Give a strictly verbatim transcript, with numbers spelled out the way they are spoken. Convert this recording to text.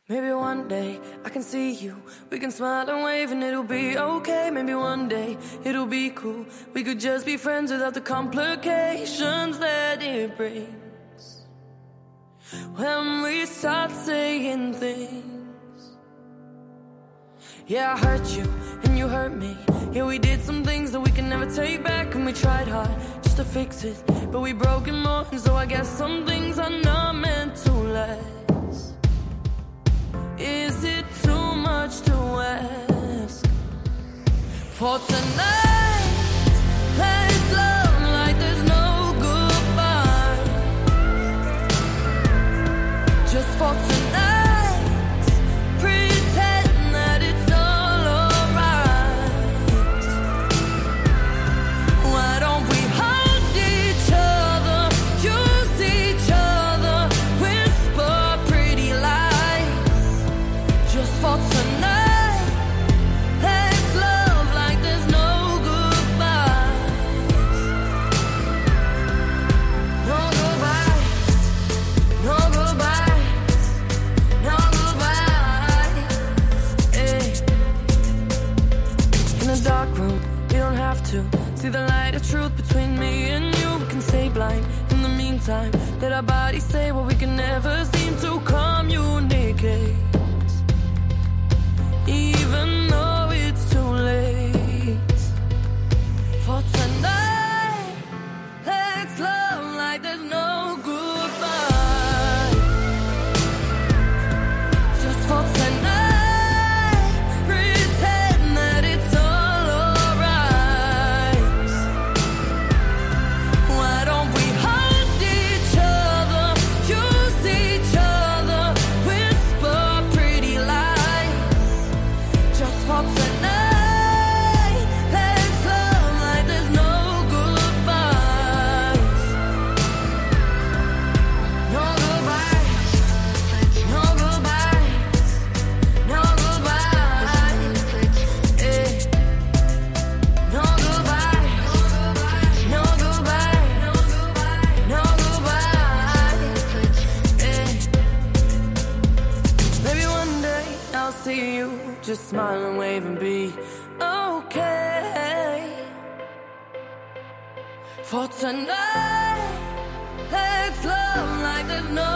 Maybe one day I can see you, we can smile and wave and it'll be okay. Maybe one day it'll be cool, we could just be friends without the complications that it brings. When we start saying things, yeah, I hurt you and you hurt me. Yeah, we did some things that we can never take back, and we tried hard just to fix it, but we broke it more. And so I guess some things are not meant to last. Is it too much to ask for tonight? Let's love like there's no goodbye. Just for tonight, pretend that it's all alright. Why don't we hold each other, use each other, whisper pretty lies? Just for tonight, let's love like there's no goodbyes. No goodbyes, no goodbyes, no goodbyes. Hey. In a dark room, you don't have to see the light of truth between me and you. We can stay blind in the meantime, let our bodies say what we can never seem to communicate. Even though it's too late for tonight, let's love like there's no goodbye. Just for tonight, pretend that it's all alright. Why don't we hold each other, use each other, whisper pretty lies? Just for tonight, let's love like there's no goodbyes. No goodbyes, no goodbyes, no goodbyes. Eh. No goodbyes, no goodbyes, no goodbyes. Eh. Maybe one day I'll see you, just smile and wave and be okay. For tonight, let's love like there's no